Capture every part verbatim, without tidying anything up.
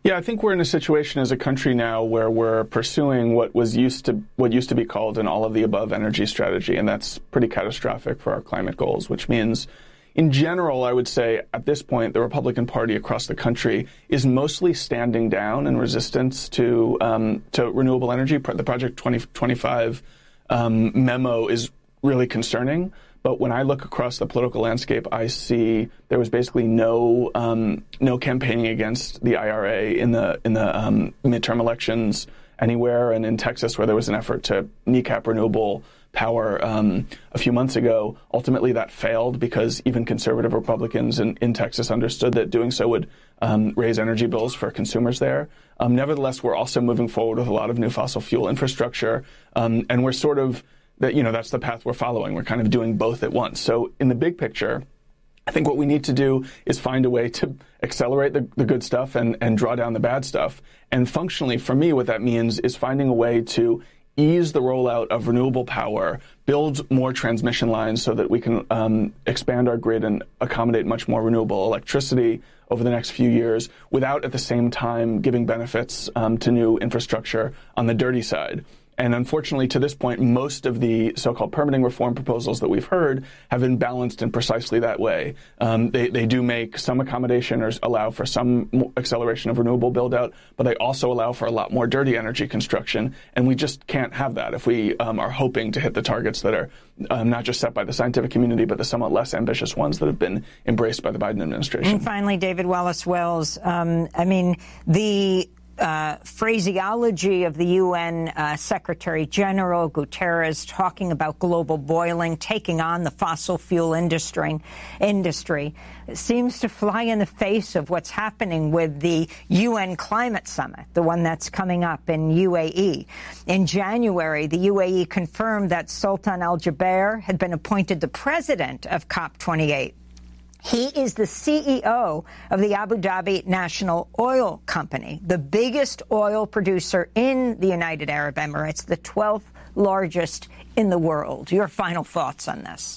Yeah, I think we're in a situation as a country now where we're pursuing what was used to what used to be called an all-of-the-above energy strategy, and that's pretty catastrophic for our climate goals, which means, in general, I would say at this point, the Republican Party across the country is mostly standing down in resistance to um, to renewable energy. The Project twenty twenty-five um, memo is really concerning. But when I look across the political landscape, I see there was basically no um, no campaigning against the I R A in the in the um, midterm elections anywhere. And in Texas, where there was an effort to kneecap renewable power um, a few months ago, ultimately that failed because even conservative Republicans in, in Texas understood that doing so would um, raise energy bills for consumers there. Um, nevertheless, we're also moving forward with a lot of new fossil fuel infrastructure, um, and we're sort of that, you know, that's the path we're following. We're kind of doing both at once. So in the big picture, I think what we need to do is find a way to accelerate the, the good stuff and, and draw down the bad stuff. And functionally, for me, what that means is finding a way to ease the rollout of renewable power, build more transmission lines so that we can um, expand our grid and accommodate much more renewable electricity over the next few years without at the same time giving benefits um, to new infrastructure on the dirty side. And unfortunately, to this point, most of the so-called permitting reform proposals that we've heard have been balanced in precisely that way. Um, they, they do make some accommodation or allow for some acceleration of renewable build-out, but they also allow for a lot more dirty energy construction. And we just can't have that if we um, are hoping to hit the targets that are um, not just set by the scientific community, but the somewhat less ambitious ones that have been embraced by the Biden administration. And finally, David Wallace Wells, um, I mean, the Uh, phraseology of the U N uh, Secretary General Guterres talking about global boiling, taking on the fossil fuel industry, industry seems to fly in the face of what's happening with the U N Climate Summit, the one that's coming up in U A E. In January, the U A E confirmed that Sultan Al Jaber had been appointed the president of COP twenty-eight. He is the C E O of the Abu Dhabi National Oil Company, the biggest oil producer in the United Arab Emirates, the twelfth largest in the world. Your final thoughts on this?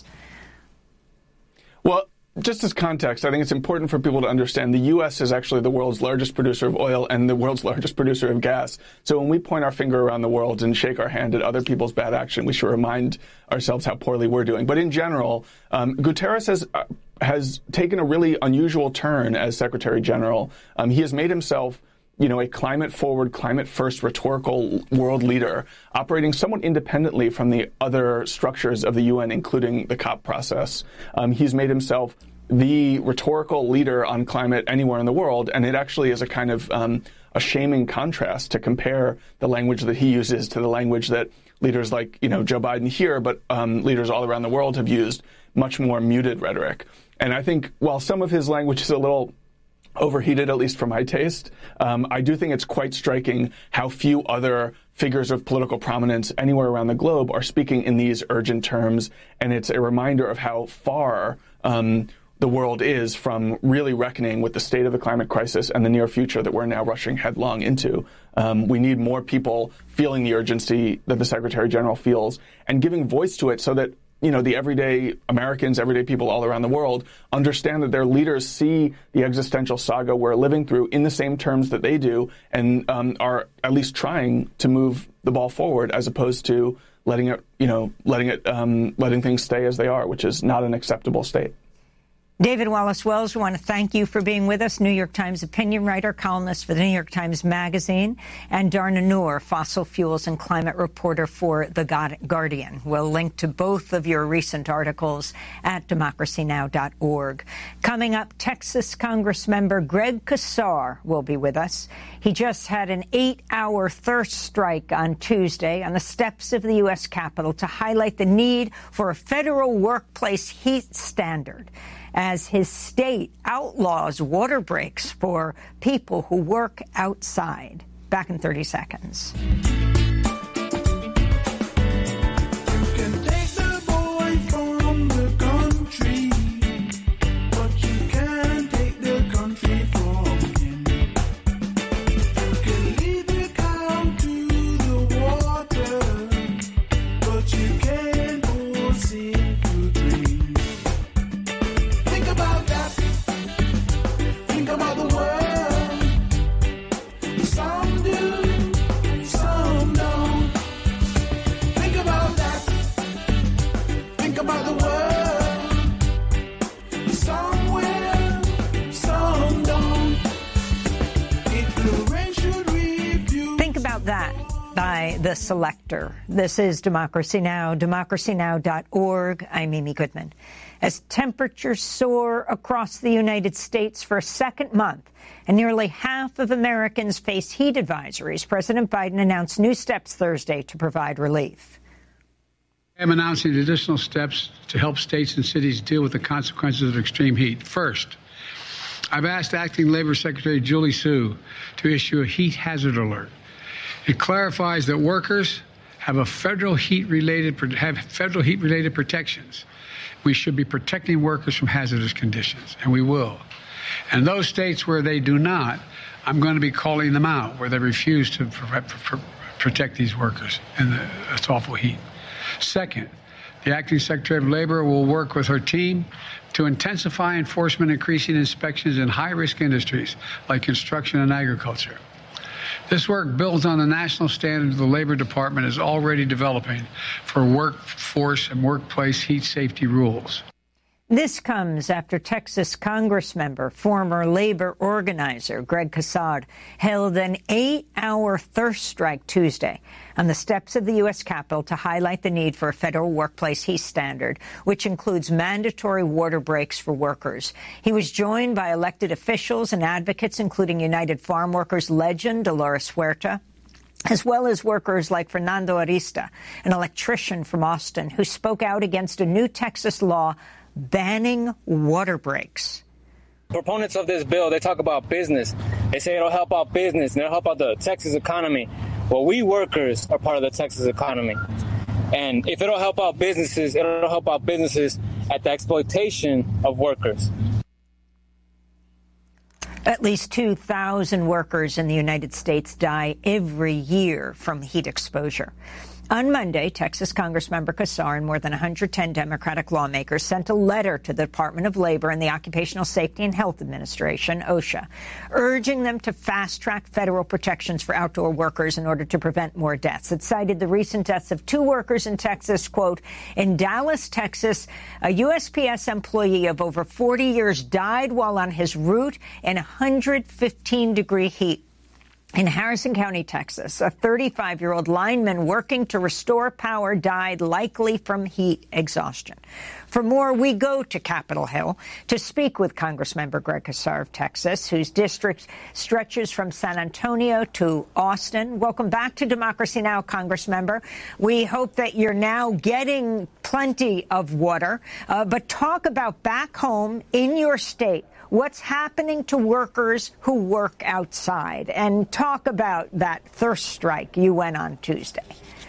Well, just as context, I think it's important for people to understand the U S is actually the world's largest producer of oil and the world's largest producer of gas. So when we point our finger around the world and shake our hand at other people's bad action, we should remind ourselves how poorly we're doing. But in general, um, Guterres has uh, has taken a really unusual turn as Secretary General. Um, he has made himself, you know, a climate-forward, climate-first rhetorical world leader, operating somewhat independently from the other structures of the U N, including the COP process. Um, he's made himself the rhetorical leader on climate anywhere in the world, and it actually is a kind of um, a shaming contrast to compare the language that he uses to the language that leaders like, you know, Joe Biden here, but um, leaders all around the world have used, much more muted rhetoric. And I think while some of his language is a little overheated, at least for my taste, um, I do think it's quite striking how few other figures of political prominence anywhere around the globe are speaking in these urgent terms. And it's a reminder of how far um, the world is from really reckoning with the state of the climate crisis and the near future that we're now rushing headlong into. Um, we need more people feeling the urgency that the Secretary General feels and giving voice to it so that, you know, the everyday Americans, everyday people all around the world understand that their leaders see the existential saga we're living through in the same terms that they do and um, are at least trying to move the ball forward as opposed to letting it, you know, letting it, um, letting things stay as they are, which is not an acceptable state. David Wallace Wells, we want to thank you for being with us, New York Times opinion writer, columnist for the New York Times Magazine, and Darna Noor, fossil fuels and climate reporter for The Guardian. We'll link to both of your recent articles at democracy now dot org. Coming up, Texas Congressmember Greg Casar will be with us. He just had an eight-hour thirst strike on Tuesday on the steps of the U S Capitol to highlight the need for a federal workplace heat standard, as his state outlaws water breaks for people who work outside. Back in thirty seconds. that by The Selector. This is Democracy Now!, democracy now dot org. I'm Amy Goodman. As temperatures soar across the United States for a second month and nearly half of Americans face heat advisories, President Biden announced new steps Thursday to provide relief. I'm announcing additional steps to help states and cities deal with the consequences of extreme heat. First, I've asked Acting Labor Secretary Julie Su to issue a heat hazard alert. It clarifies that workers have a federal heat-related have federal heat-related protections. We should be protecting workers from hazardous conditions, and we will. And those states where they do not, I'm going to be calling them out, where they refuse to pr- pr- protect these workers in the, this awful heat. Second, the Acting Secretary of Labor will work with her team to intensify enforcement, increasing inspections in high-risk industries like construction and agriculture. This work builds on the national standard the Labor Department is already developing for workforce and workplace heat safety rules. This comes after Texas Congressmember, former labor organizer Greg Casard held an eight-hour thirst strike Tuesday on the steps of the U S Capitol to highlight the need for a federal workplace heat standard, which includes mandatory water breaks for workers. He was joined by elected officials and advocates, including United Farm Workers legend Dolores Huerta, as well as workers like Fernando Arista, an electrician from Austin, who spoke out against a new Texas law banning water breaks. Proponents of this bill, they talk about business. They say it'll help out business and it'll help out the Texas economy. Well, we workers are part of the Texas economy. And if it'll help out businesses, it'll help out businesses at the exploitation of workers. At least two thousand workers in the United States die every year from heat exposure. On Monday, Texas Congressmember Casard and more than one hundred ten Democratic lawmakers sent a letter to the Department of Labor and the Occupational Safety and Health Administration, OSHA, urging them to fast-track federal protections for outdoor workers in order to prevent more deaths. It cited the recent deaths of two workers in Texas. Quote, in Dallas, Texas, a U S P S employee of over forty years died while on his route in one hundred fifteen degree heat. In Harrison County, Texas, a thirty-five-year-old lineman working to restore power died, likely from heat exhaustion. For more, we go to Capitol Hill to speak with Congressmember Greg Casard of Texas, whose district stretches from San Antonio to Austin. Welcome back to Democracy Now!, Congressmember. We hope that you're now getting plenty of water, uh, but talk about back home in your state. What's happening to workers who work outside? And talk about that thirst strike you went on Tuesday.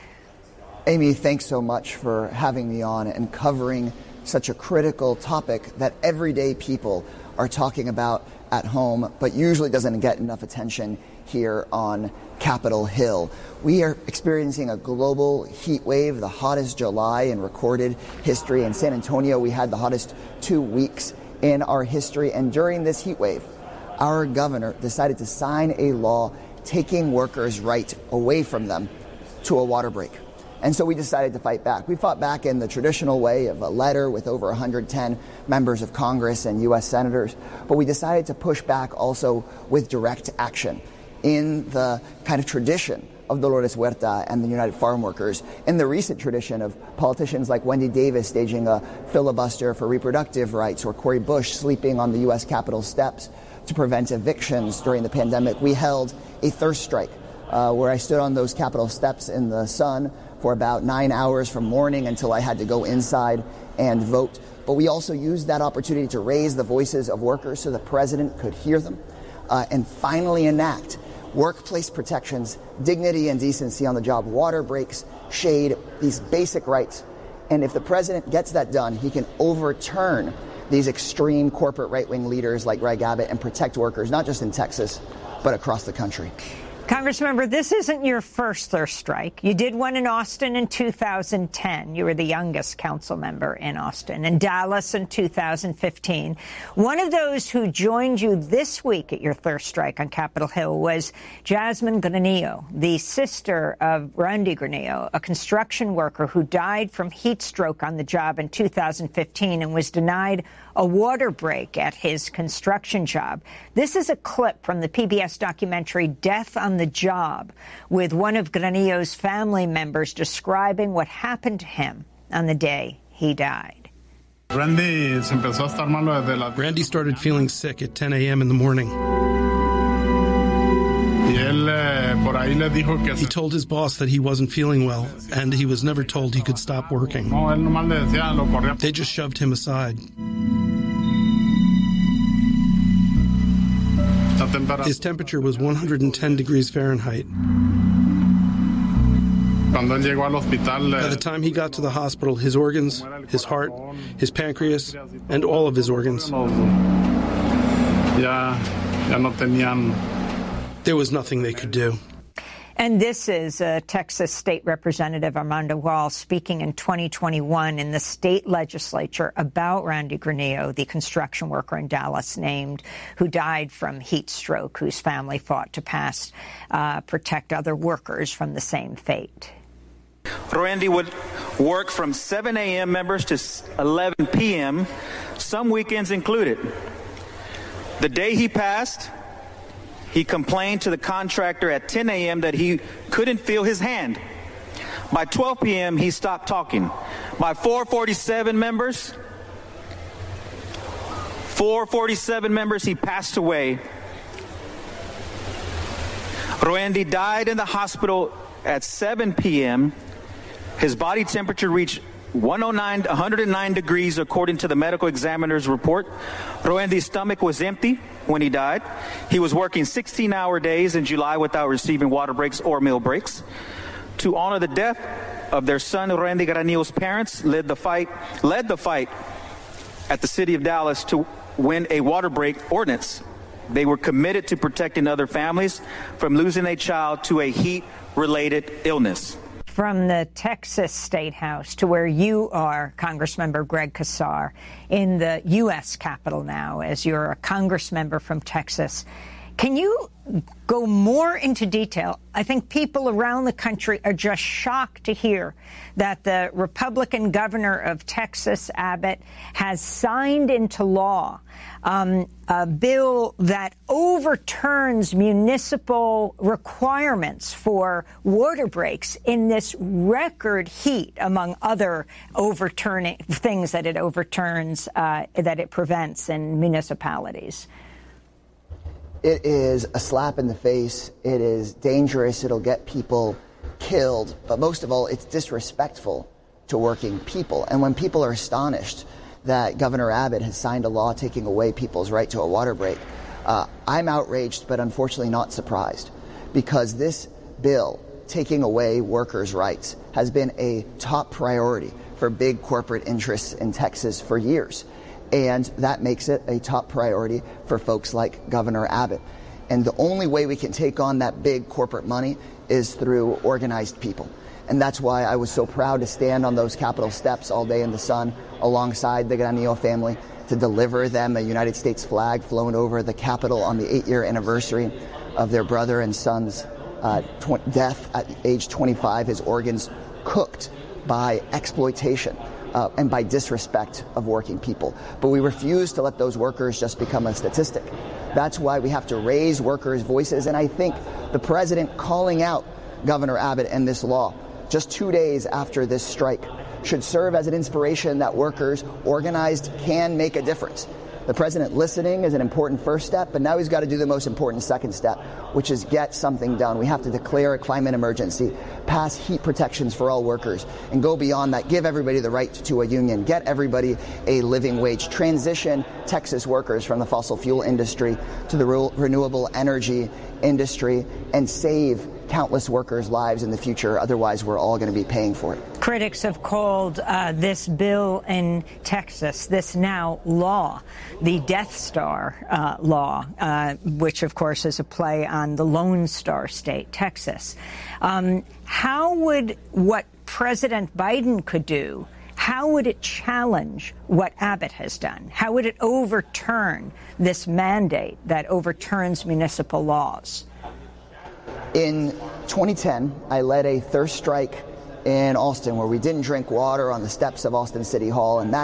Amy, thanks so much for having me on and covering such a critical topic that everyday people are talking about at home, but usually doesn't get enough attention here on Capitol Hill. We are experiencing a global heat wave, the hottest July in recorded history. In San Antonio, we had the hottest two weeks in our history. And during this heat wave, our governor decided to sign a law taking workers' right away from them to a water break. And so we decided to fight back. We fought back in the traditional way of a letter with over one hundred ten members of Congress and U S senators. But we decided to push back also with direct action in the kind of tradition of Dolores Huerta and the United Farm Workers, in the recent tradition of politicians like Wendy Davis staging a filibuster for reproductive rights, or Cori Bush sleeping on the U S Capitol steps to prevent evictions during the pandemic. We held a thirst strike uh, where I stood on those Capitol steps in the sun for about nine hours from morning until I had to go inside and vote. But we also used that opportunity to raise the voices of workers so the president could hear them uh, and finally enact workplace protections, dignity and decency on the job, water breaks, shade, these basic rights. And if the president gets that done, he can overturn these extreme corporate right-wing leaders like Greg Abbott and protect workers, not just in Texas, but across the country. Congressmember, this isn't your first thirst strike. You did one in Austin in two thousand ten. You were the youngest council member in Austin. In Dallas in two thousand fifteen. One of those who joined you this week at your thirst strike on Capitol Hill was Jasmine Granillo, the sister of Randy Granillo, a construction worker who died from heat stroke on the job in two thousand fifteen and was denied a water break at his construction job. This is a clip from the P B S documentary Death on the Job, with one of Granillo's family members describing what happened to him on the day he died. Randy started feeling sick at ten a.m. in the morning. He told his boss that he wasn't feeling well, and he was never told he could stop working. They just shoved him aside. His temperature was one hundred ten degrees Fahrenheit. By the time he got to the hospital, his organs, his heart, his pancreas, and all of his organs, there was nothing they could do. And this is uh, Texas State Representative Armando Wall speaking in twenty twenty-one in the state legislature about Randy Granillo, the construction worker in Dallas named, who died from heat stroke, whose family fought to pass uh, protect other workers from the same fate. Randy would work from seven a.m. members to eleven p.m., some weekends included. The day he passed, he complained to the contractor at ten a.m. that he couldn't feel his hand. By twelve p.m., he stopped talking. By four forty-seven members, four forty-seven members, he passed away. Randy died in the hospital at seven p.m. His body temperature reached one hundred nine degrees, according to the medical examiner's report. Randy's stomach was empty when he died. He was working sixteen-hour days in July without receiving water breaks or meal breaks. To honor the death of their son, Randy Granillo's parents led the fight, led the fight at the city of Dallas to win a water break ordinance. They were committed to protecting other families from losing a child to a heat-related illness. From the Texas State House to where you are, Congressmember Greg Casar, in the U S Capitol now, as you're a Congressmember from Texas. Can you go more into detail? I think people around the country are just shocked to hear that the Republican governor of Texas, Abbott, has signed into law um, a bill that overturns municipal requirements for water breaks in this record heat, among other overturning things that it overturns, uh, that it prevents in municipalities. It is a slap in the face. It is dangerous. It'll get people killed. But most of all, it's disrespectful to working people. And when people are astonished that Governor Abbott has signed a law taking away people's right to a water break, uh, I'm outraged, but unfortunately not surprised, because this bill taking away workers' rights has been a top priority for big corporate interests in Texas for years. And that makes it a top priority for folks like Governor Abbott. And the only way we can take on that big corporate money is through organized people. And that's why I was so proud to stand on those Capitol steps all day in the sun alongside the Granillo family to deliver them a United States flag flown over the Capitol on the eight-year anniversary of their brother and son's uh, tw- death at age twenty-five, his organs cooked by exploitation. Uh, and by disrespect of working people. But we refuse to let those workers just become a statistic. That's why we have to raise workers' voices. And I think the president calling out Governor Abbott and this law just two days after this strike should serve as an inspiration that workers organized can make a difference. The president listening is an important first step, but now he's got to do the most important second step, which is get something done. We have to declare a climate emergency, pass heat protections for all workers, and go beyond that. Give everybody the right to a union. Get everybody a living wage. Transition Texas workers from the fossil fuel industry to the re- renewable energy industry and save countless workers' lives in the future. Otherwise, we're all going to be paying for it. Critics have called uh, this bill in Texas, this now law, the Death Star uh, law, uh, which, of course, is a play on the Lone Star State, Texas. Um, how would what President Biden could do, how would it challenge what Abbott has done? How would it overturn this mandate that overturns municipal laws? In twenty ten, I led a thirst strike in Austin where we didn't drink water on the steps of Austin City Hall, and that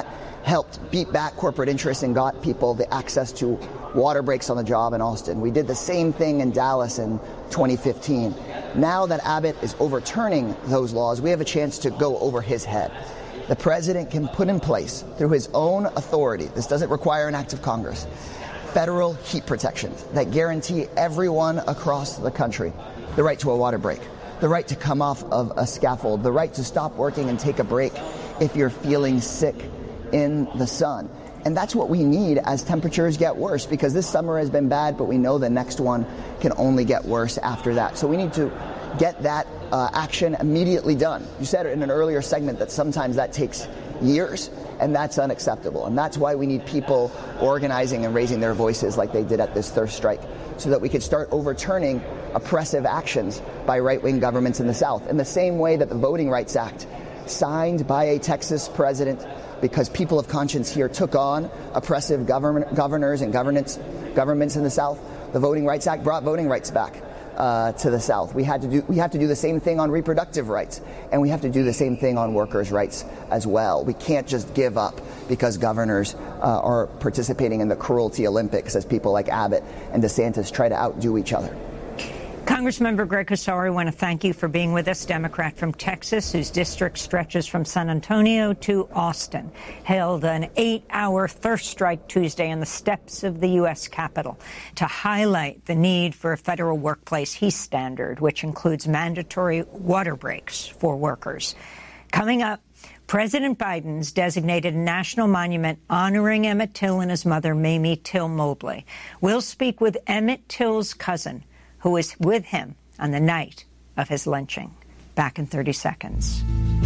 helped beat back corporate interests and got people the access to water breaks on the job in Austin. We did the same thing in Dallas in twenty fifteen. Now that Abbott is overturning those laws, we have a chance to go over his head. The president can put in place, through his own authority, this doesn't require an act of Congress, federal heat protections that guarantee everyone across the country the right to a water break, the right to come off of a scaffold, the right to stop working and take a break if you're feeling sick in the sun. And that's what we need as temperatures get worse, because this summer has been bad, but we know the next one can only get worse after that. So we need to get that uh, action immediately done. You said in an earlier segment that sometimes that takes years, and that's unacceptable. And that's why we need people organizing and raising their voices like they did at this thirst strike, so that we could start overturning oppressive actions by right-wing governments in the South, in the same way that the Voting Rights Act, signed by a Texas president because people of conscience here took on oppressive government, governors and governance, governments in the South. The Voting Rights Act brought voting rights back uh, to the South. We had to do, we have to do the same thing on reproductive rights, and we have to do the same thing on workers' rights as well. We can't just give up because governors uh, are participating in the cruelty Olympics as people like Abbott and DeSantis try to outdo each other. Congressmember Greg Casari, I want to thank you for being with us. Democrat from Texas, whose district stretches from San Antonio to Austin, held an eight-hour thirst strike Tuesday on the steps of the U S Capitol to highlight the need for a federal workplace heat standard, which includes mandatory water breaks for workers. Coming up, President Biden's designated a national monument honoring Emmett Till and his mother, Mamie Till Mobley. We'll speak with Emmett Till's cousin, who was with him on the night of his lynching. Back in thirty seconds.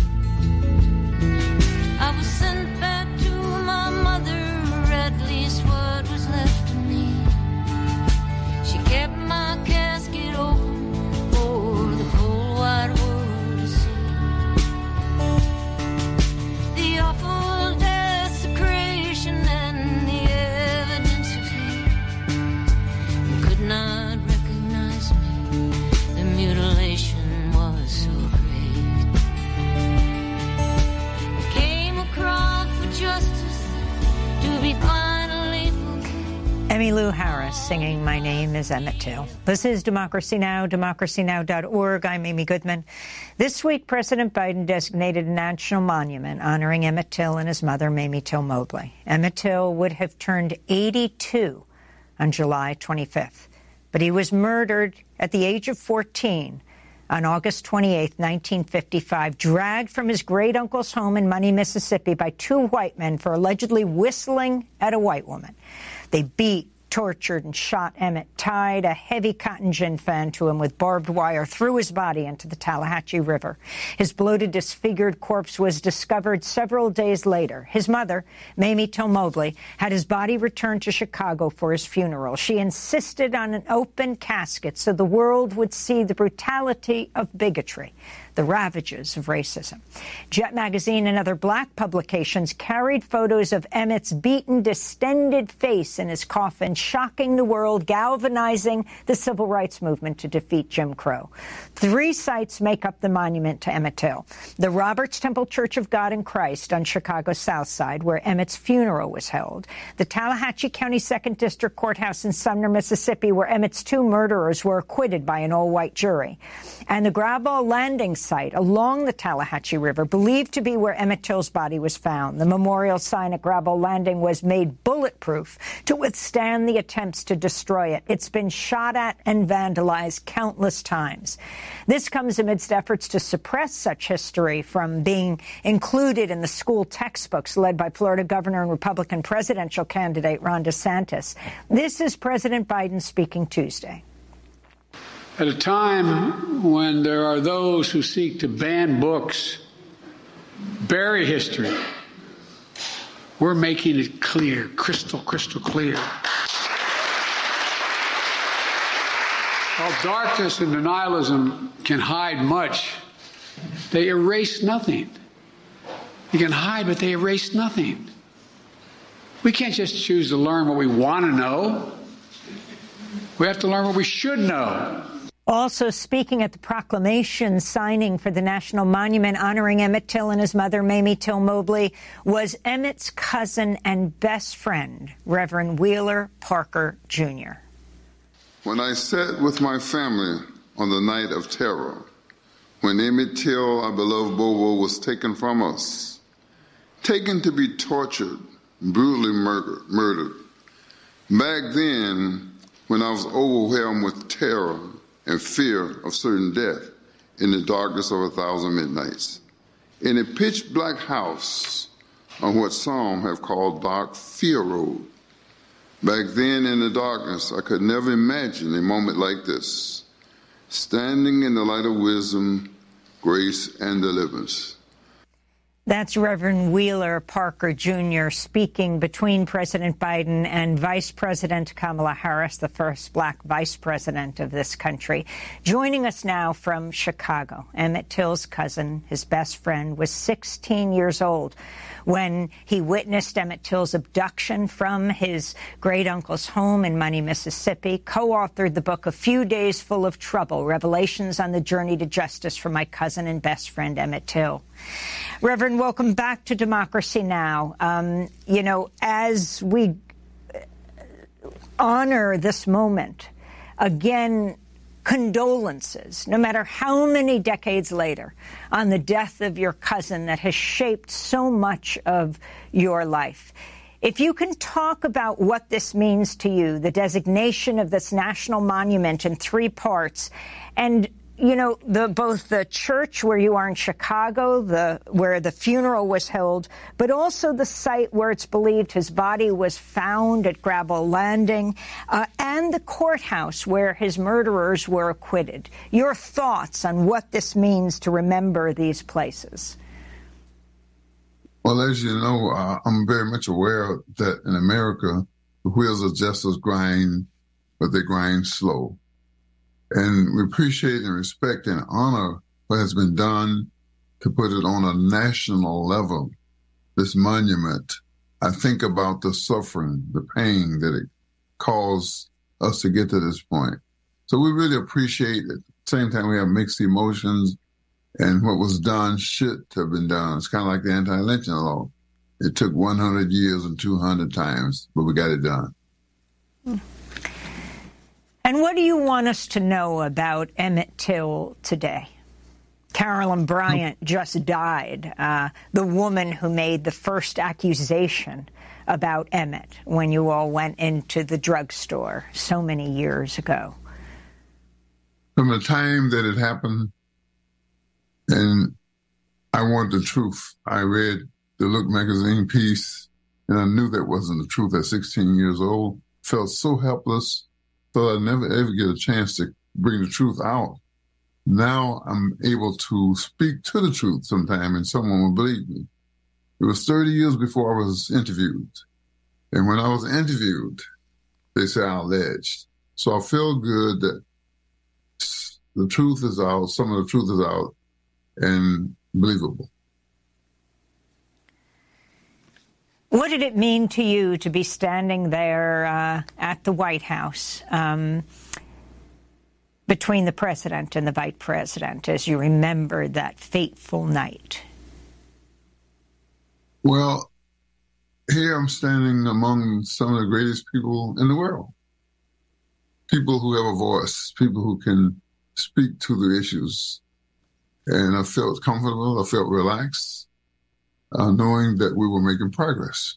I was sent back to my mother, or at least what was left of me. She kept my casket open for the whole wide world to see. The awful desecration and the evidence of hate could not mutilation was so great. I came across for justice to be finally forgiven. Emmylou Harris singing My Name is Emmett Till. This is Democracy Now!, democracy now dot org. I'm Amy Goodman. This week, President Biden designated a national monument honoring Emmett Till and his mother, Mamie Till Mobley. Emmett Till would have turned eighty-two on July twenty-fifth. But he was murdered at the age of fourteen on August twenty-eighth, nineteen fifty-five, dragged from his great-uncle's home in Money, Mississippi by two white men for allegedly whistling at a white woman. They beat, tortured, and shot Emmett, tied a heavy cotton gin fan to him with barbed wire, threw his body into the Tallahatchie River. His bloated, disfigured corpse was discovered several days later. His mother, Mamie Till Mobley, had his body returned to Chicago for his funeral. She insisted on an open casket so the world would see the brutality of bigotry, the ravages of racism. Jet Magazine and other black publications carried photos of Emmett's beaten, distended face in his coffin, shocking the world, galvanizing the civil rights movement to defeat Jim Crow. Three sites make up the monument to Emmett Till. The Roberts Temple Church of God in Christ on Chicago's South Side, where Emmett's funeral was held. The Tallahatchie County Second District Courthouse in Sumner, Mississippi, where Emmett's two murderers were acquitted by an all-white jury. And the Graball Landing site along the Tallahatchie River, believed to be where Emmett Till's body was found. The memorial sign at Graball Landing was made bulletproof to withstand the attempts to destroy it. It's been shot at and vandalized countless times. This comes amidst efforts to suppress such history from being included in the school textbooks led by Florida Governor and Republican presidential candidate Ron DeSantis. This is President Biden speaking Tuesday. At a time when there are those who seek to ban books, bury history, we're making it clear, crystal, crystal clear. While darkness and denialism can hide much, they erase nothing. You can hide, but they erase nothing. We can't just choose to learn what we want to know. We have to learn what we should know. Also speaking at the proclamation signing for the National Monument honoring Emmett Till and his mother, Mamie Till Mobley, was Emmett's cousin and best friend, Reverend Wheeler Parker, Junior When I sat with my family on the night of terror, when Emmett Till, our beloved Bobo, was taken from us, taken to be tortured, brutally murdered, murdered. Back then, when I was overwhelmed with terror and fear of certain death in the darkness of a thousand midnights, in a pitch-black house on what some have called Dark Fear Road. Back then in the darkness, I could never imagine a moment like this, standing in the light of wisdom, grace, and deliverance. That's Reverend Wheeler Parker, Junior speaking between President Biden and Vice President Kamala Harris, the first black vice president of this country. Joining us now from Chicago, Emmett Till's cousin, his best friend, was sixteen years old when he witnessed Emmett Till's abduction from his great-uncle's home in Money, Mississippi, co-authored the book A Few Days Full of Trouble, Revelations on the Journey to Justice for My Cousin and Best Friend, Emmett Till. Reverend, welcome back to Democracy Now! Um, you know, as we honor this moment, again, condolences, no matter how many decades later, on the death of your cousin that has shaped so much of your life. If you can talk about what this means to you, the designation of this national monument in three parts, and you know, the, both the church where you are in Chicago, the where the funeral was held, but also the site where it's believed his body was found at Gravel Landing, uh, and the courthouse where his murderers were acquitted. Your thoughts on what this means to remember these places? Well, as you know, uh, I'm very much aware that in America, the wheels of justice grind, but they grind slow. And we appreciate and respect and honor what has been done to put it on a national level, this monument. I think about the suffering, the pain that it caused us to get to this point. So we really appreciate it. At the same time, we have mixed emotions, and what was done should have been done. It's kind of like the anti-lynching law. It took one hundred years and two hundred times, but we got it done. Hmm. And what do you want us to know about Emmett Till today? Carolyn Bryant just died, uh, the woman who made the first accusation about Emmett when you all went into the drugstore so many years ago. From the time that it happened, and I wanted the truth. I read the Look magazine piece, and I knew that wasn't the truth at sixteen years old. Felt so helpless. Thought I'd never ever get a chance to bring the truth out. Now I'm able to speak to the truth sometime, and someone will believe me. It was thirty years before I was interviewed. And when I was interviewed, they said I alleged. So I feel good that the truth is out, some of the truth is out, and believable. What did it mean to you to be standing there uh, at the White House um, between the president and the vice president as you remembered that fateful night? Well, here I'm standing among some of the greatest people in the world. People who have a voice, people who can speak to the issues. And I felt comfortable, I felt relaxed. Uh, knowing that we were making progress.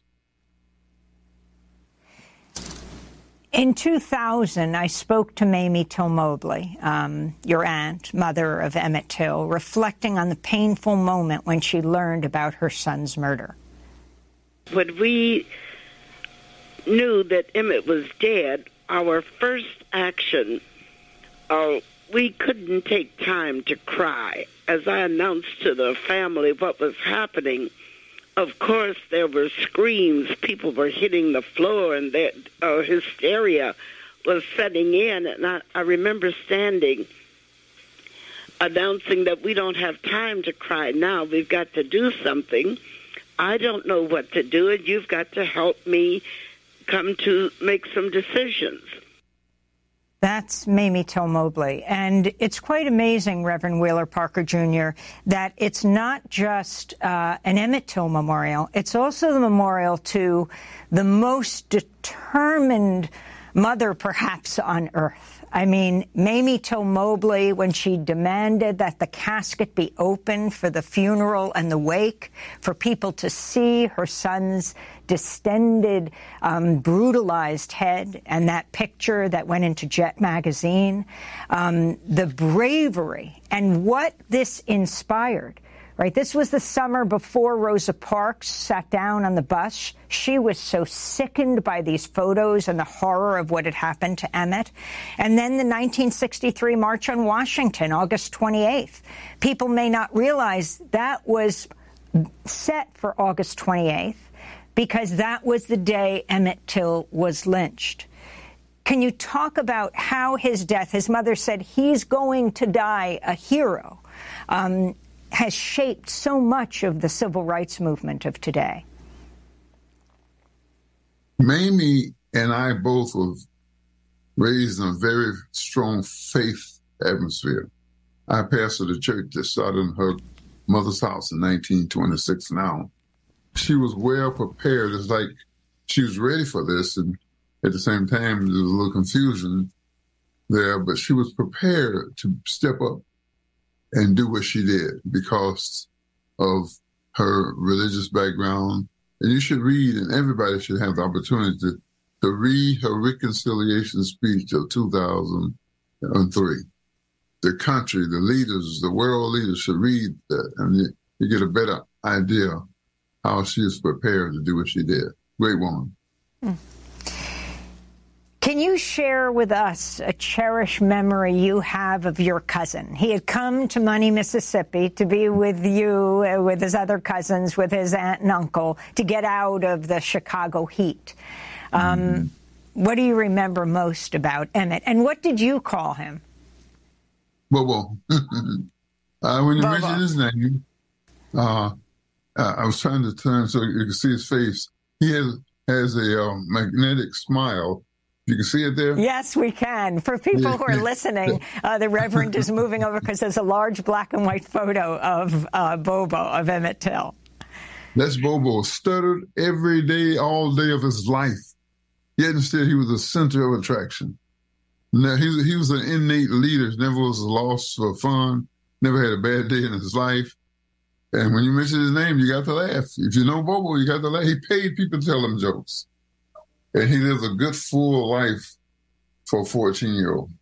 In two thousand, I spoke to Mamie Till Mobley, um, your aunt, mother of Emmett Till, reflecting on the painful moment when she learned about her son's murder. When we knew that Emmett was dead, our first action, uh, we couldn't take time to cry. As I announced to the family what was happening, of course, there were screams. People were hitting the floor, and that uh, hysteria was setting in. And I, I remember standing, announcing that we don't have time to cry now. We've got to do something. I don't know what to do, and you've got to help me come to make some decisions. That's Mamie Till Mobley. And it's quite amazing, Reverend Wheeler Parker Junior, that it's not just uh, an Emmett Till memorial. It's also the memorial to the most determined mother, perhaps, on earth. I mean, Mamie Till Mobley, when she demanded that the casket be opened for the funeral and the wake, for people to see her son's distended, um, brutalized head, and that picture that went into Jet magazine, um, the bravery and what this inspired. Right, this was the summer before Rosa Parks sat down on the bus. She was so sickened by these photos and the horror of what had happened to Emmett. And then the nineteen sixty-three March on Washington, August twenty-eighth. People may not realize that was set for August twenty-eighth because that was the day Emmett Till was lynched. Can you talk about how his death, his mother said he's going to die a hero, um, has shaped so much of the civil rights movement of today? Mamie and I both were raised in a very strong faith atmosphere. I pastored a church that started in her mother's house in nineteen twenty-six now. She was well prepared. It's like she was ready for this, and at the same time, there was a little confusion there, but she was prepared to step up and do what she did because of her religious background. And you should read, and everybody should have the opportunity to, to read her reconciliation speech of two thousand three. The country, the leaders, the world leaders should read that, and you, you get a better idea how she is prepared to do what she did. Great woman. Mm. Can you share with us a cherished memory you have of your cousin? He had come to Money, Mississippi to be with you, uh, with his other cousins, with his aunt and uncle, to get out of the Chicago heat. Um, mm-hmm. What do you remember most about Emmett? And what did you call him? Bobo. uh, when you Bobo. mentioned his name, uh, I was trying to turn so you can see his face. He has, has a uh, magnetic smile. You can see it there? Yes, we can. For people who are listening, uh, the Reverend is moving over because there's a large black and white photo of uh, Bobo, of Emmett Till. That's Bobo. Stuttered every day, all day of his life. Yet instead, he was the center of attraction. Now, he, was, he was an innate leader. Never was lost for fun. Never had a bad day in his life. And when you mention his name, you got to laugh. If you know Bobo, you got to laugh. He paid people to tell him jokes. And he lives a good, full life for a fourteen-year-old.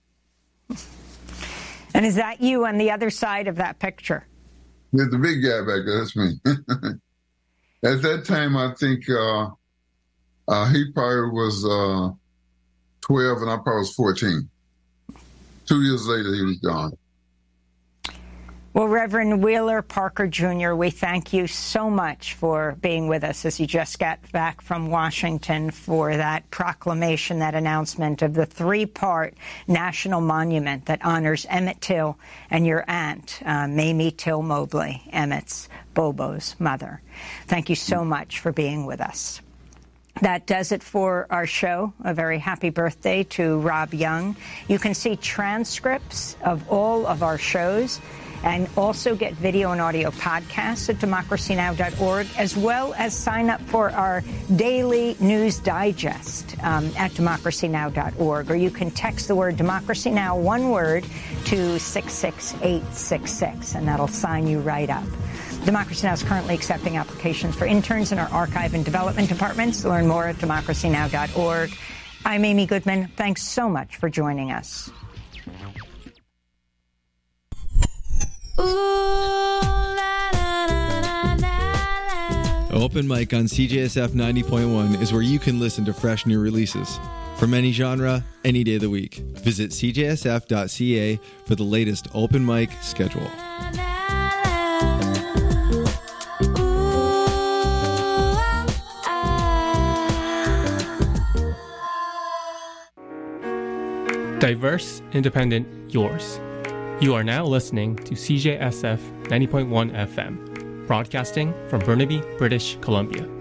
And is that you on the other side of that picture? There's the big guy back there. That's me. At that time, I think uh, uh, he probably was uh, twelve and I probably was fourteen. Two years later, he was gone. Well, Reverend Wheeler Parker Junior, we thank you so much for being with us as you just got back from Washington for that proclamation, that announcement of the three-part national monument that honors Emmett Till and your aunt, uh, Mamie Till Mobley, Emmett's, Bobo's mother. Thank you so much for being with us. That does it for our show. A very happy birthday to Rob Young. You can see transcripts of all of our shows and also get video and audio podcasts at democracy now dot org, as well as sign up for our daily news digest um, at democracy now dot org. Or you can text the word Democracy Now, one word, to six six eight six six, and that'll sign you right up. Democracy Now! Is currently accepting applications for interns in our archive and development departments. Learn more at democracy now dot org. I'm Amy Goodman. Thanks so much for joining us. Open Mic on C J S F ninety point one is where you can listen to fresh new releases. From any genre, any day of the week. Visit c j s f dot c a for the latest Open Mic schedule. Diverse, independent, yours. You are now listening to C J S F ninety point one F M, broadcasting from Burnaby, British Columbia.